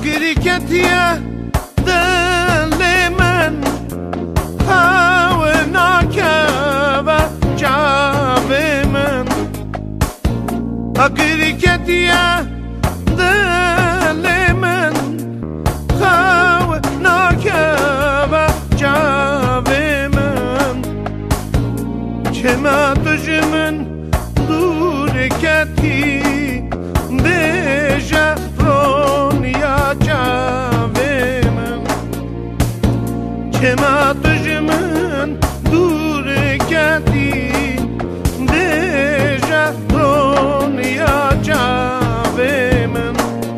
اگری کتیه دل من هاو ناکه جاب من اگری کتیه دل من هاو ناکه جاب من چه ما دجمن دور کتی بیجه رونیا جاوه من چه ما دجمن دور کتی بیجه رونیا جاوه من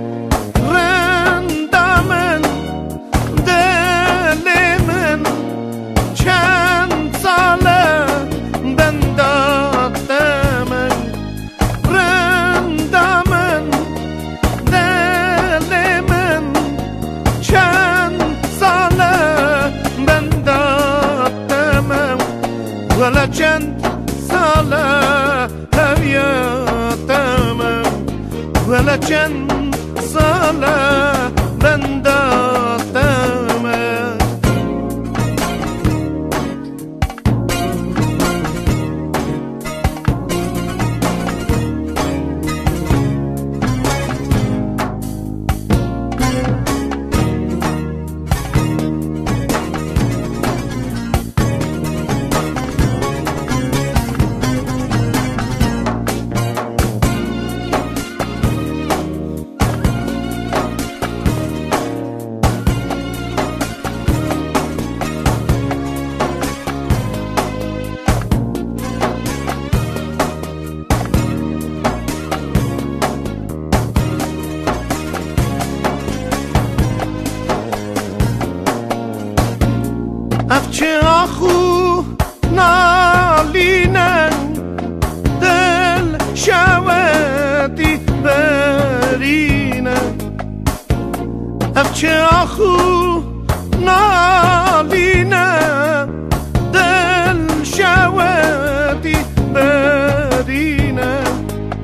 رنده من دل من چند ساله بنداده من رنده من دل من چند ساله بنداده من ولا چند ساله هویاده من ولا چند ساله بنداده من افچه آخو نالینن دل شودی برینن افچه آخو نالینن دل شودی برینن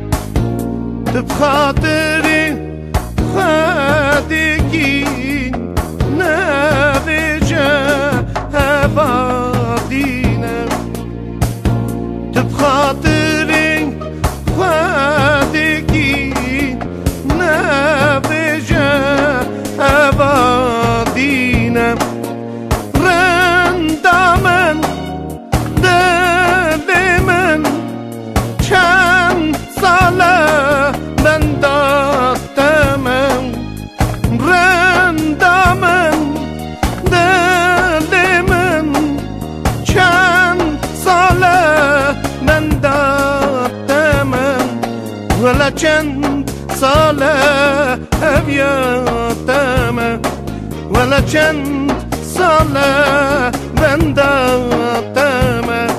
بخاطر خدگی هفادینم بخاطر خدگی نبجه هفادینم رنده من دل من چند ساله بنداده من رنده من ولا چند ساله هویاتم ولا چند ساله بنداتم